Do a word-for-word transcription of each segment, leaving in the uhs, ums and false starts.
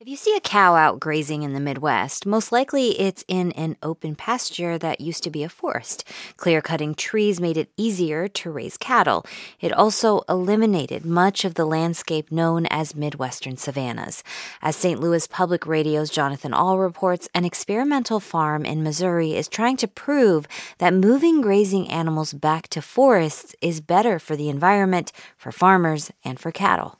If you see a cow out grazing in the Midwest, most likely it's in an open pasture that used to be a forest. Clear-cutting trees made it easier to raise cattle. It also eliminated much of the landscape known as Midwestern savannas. As Saint Louis Public Radio's Jonathan Ahl reports, an experimental farm in Missouri is trying to prove that moving grazing animals back to forests is better for the environment, for farmers, and for cattle.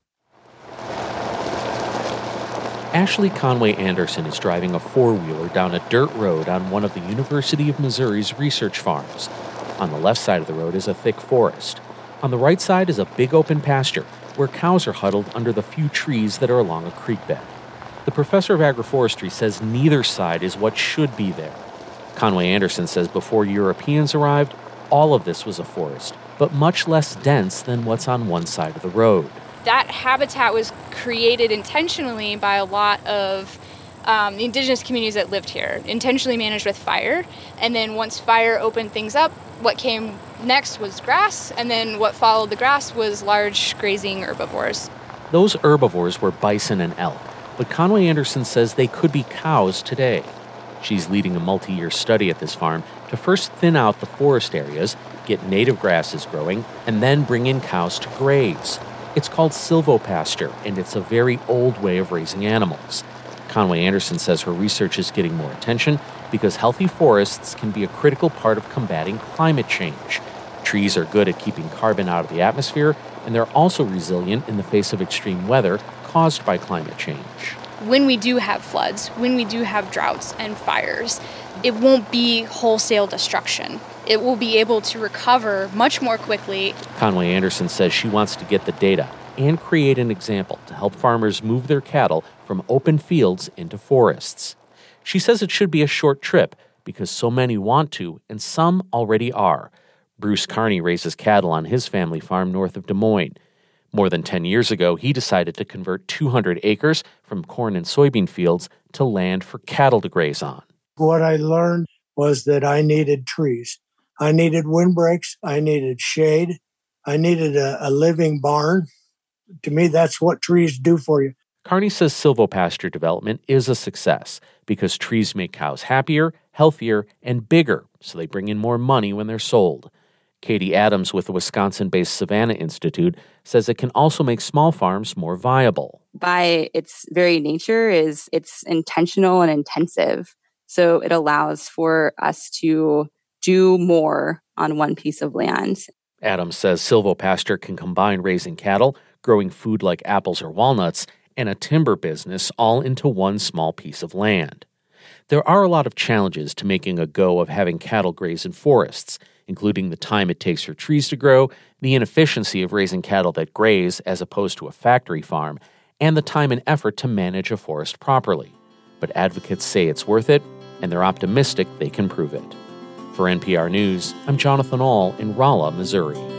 Ashley Conway Anderson is driving a four-wheeler down a dirt road on one of the University of Missouri's research farms. On the left side of the road is a thick forest. On the right side is a big open pasture where cows are huddled under the few trees that are along a creek bed. The professor of agroforestry says neither side is what should be there. Conway Anderson says before Europeans arrived, all of this was a forest, but much less dense than what's on one side of the road. That habitat was created intentionally by a lot of um, the indigenous communities that lived here, intentionally managed with fire. And then once fire opened things up, what came next was grass, and then what followed the grass was large grazing herbivores. Those herbivores were bison and elk, but Conway Anderson says they could be cows today. She's leading a multi-year study at this farm to first thin out the forest areas, get native grasses growing, and then bring in cows to graze. It's called silvopasture, and it's a very old way of raising animals. Conway Anderson says her research is getting more attention because healthy forests can be a critical part of combating climate change. Trees are good at keeping carbon out of the atmosphere, and they're also resilient in the face of extreme weather caused by climate change. When we do have floods, when we do have droughts and fires, it won't be wholesale destruction. It will be able to recover much more quickly. Conway Anderson says she wants to get the data and create an example to help farmers move their cattle from open fields into forests. She says it should be a short trip because so many want to and some already are. Bruce Carney raises cattle on his family farm north of Des Moines. More than ten years ago, he decided to convert two hundred acres from corn and soybean fields to land for cattle to graze on. What I learned was that I needed trees. I needed windbreaks. I needed shade. I needed a, a living barn. To me, that's what trees do for you. Carney says silvopasture development is a success because trees make cows happier, healthier, and bigger, so they bring in more money when they're sold. Katie Adams with the Wisconsin-based Savannah Institute says it can also make small farms more viable. By its very nature, is it's intentional and intensive, so it allows for us to do more on one piece of land. Adams says silvopasture can combine raising cattle, growing food like apples or walnuts, and a timber business all into one small piece of land. There are a lot of challenges to making a go of having cattle graze in forests, including the time it takes for trees to grow, the inefficiency of raising cattle that graze as opposed to a factory farm, and the time and effort to manage a forest properly. But advocates say it's worth it, and they're optimistic they can prove it. For N P R News, I'm Jonathan Ahl in Rolla, Missouri.